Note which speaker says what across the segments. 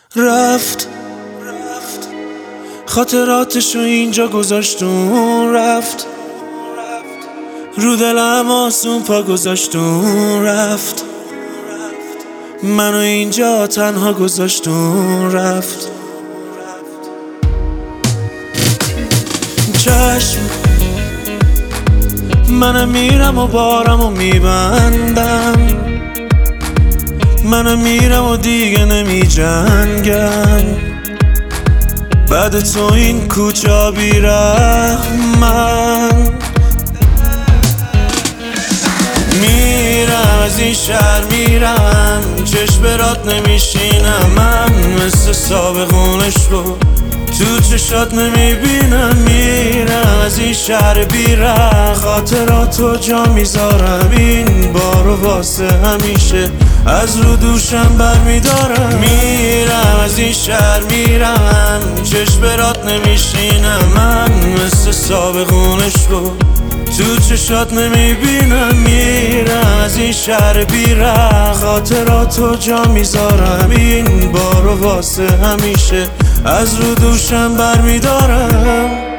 Speaker 1: رفت خاطراتشو اینجا گذاشتون، رفت رو دلم آسون پا گذاشتون، رفت منو اینجا تنها گذاشتون، رفت. چشم منم میرم و بارم و میبندم، منم میرم و دیگه نمی جنگم. بعد تو این کوچه بی‌رحمم، میرم از این شهر میرم، چشم برات نمیشینم. من مثل سابقونش رو تو چشات نمیبینم. میرم از این شهر بی‌رحم، خاطراتو جا میذارم. این بارو واسه همیشه از رو دوشم برمیدارم. میرم از این شهر میرم، چشم برات نمیشینم. من مثل سابقونش رو تو چشات نمیبینم. میرم از این شهر بی‌رحم، خاطراتو جا میذارم. این بارو واسه همیشه از رو دوشم برمیدارم.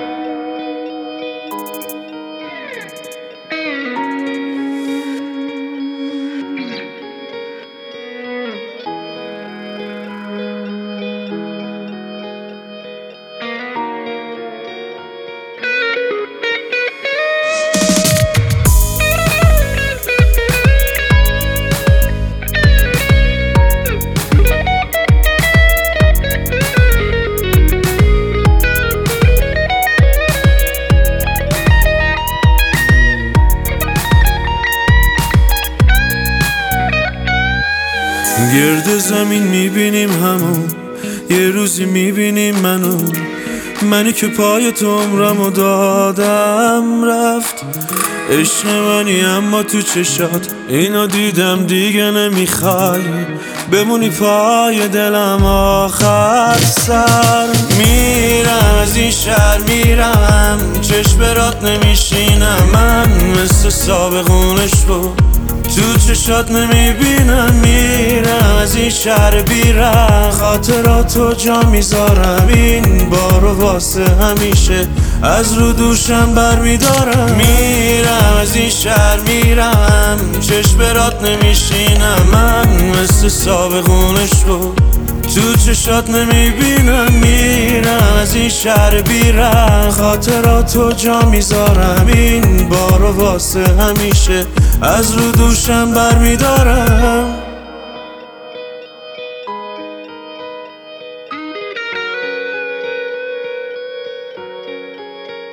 Speaker 1: گرد زمین میبینیم همون، یه روزی میبینیم منی که پای تو عمرمو دادم. رفت عشق منی اما تو چشات اینو دیدم دیگه نمیخوای بمونی پای دلم آخر سر. میرم از این شهر میرم، چشم برات نمیشینم. من مثل سابقونش رو تو چشات نمیبینم. میرم از این شهر بی‌رحم، خاطراتو جا میذارم. این بارو واسه همیشه از رو دوشم برمیدارم. میرم از این شهر میرم، چشم برات نمیشینم. من مثل سابقونش رو تو چشات نمیبینم. میرم از این شهر بی‌رحم، خاطراتو جا میذارم. این بارو واسه همیشه از رو دوشم برمیدارم.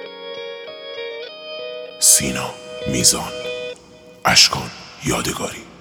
Speaker 2: سینا میزان، اشکان یادگاری.